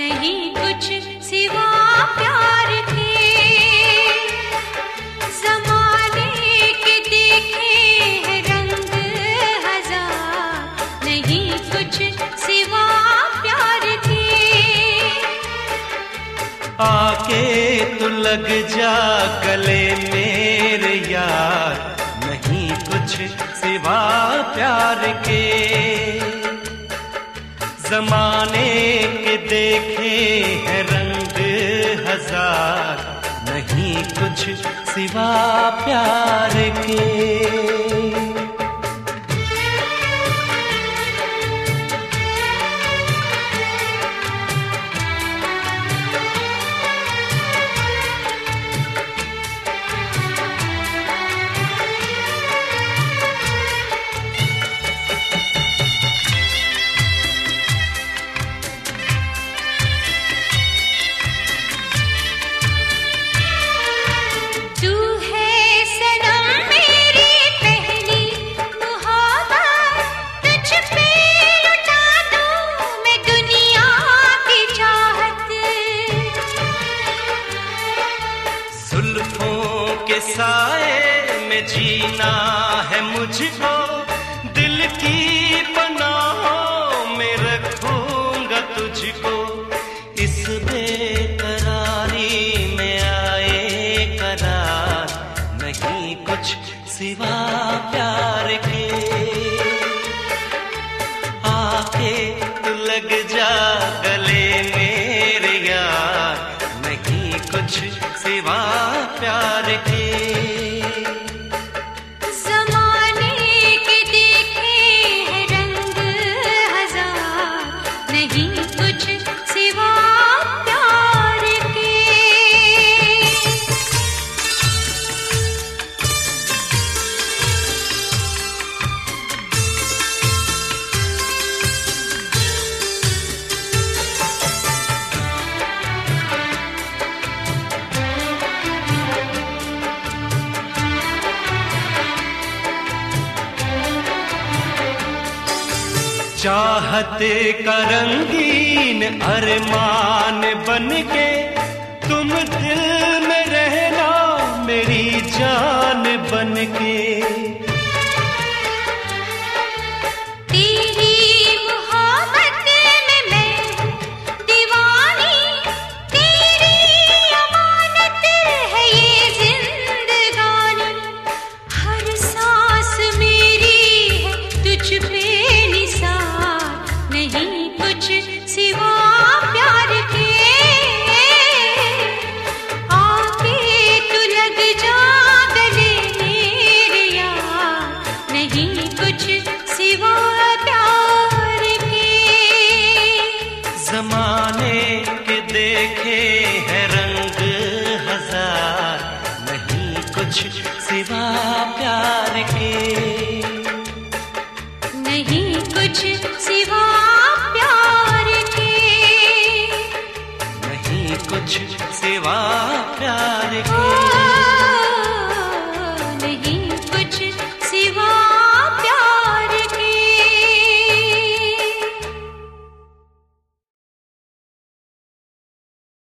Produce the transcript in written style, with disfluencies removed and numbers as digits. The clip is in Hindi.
नहीं कुछ सिवा प्यार के। ज़माने के देखे हैं रंग हजार, नहीं कुछ सिवा प्यार के। आके तू लग जा गले मेरे यार, नहीं कुछ सिवा प्यार के। ज़माने के देखे हैं रंग हजार, नहीं कुछ सिवा प्यार के। के साए में जीना है मुझको, दिल की पनाहों में रखूंगा तुझको। इस बेकरारी में आए करार, नहीं कुछ सिवा प्यार के। आके तू लग जा गले मेरे यार, नहीं कुछ सिवा प्यार के। ज़माने के देखे हैं रंग हजार, नहीं कुछ सिवा प्यार के। चाहत का रंगीन अरमान बन के तुम दिल में रहना, मेरी जान बन के। ज़माने के देखे हैं रंग हजार, नहीं कुछ सिवा प्यार के। नहीं कुछ सिवा प्यार के। नहीं कुछ सिवा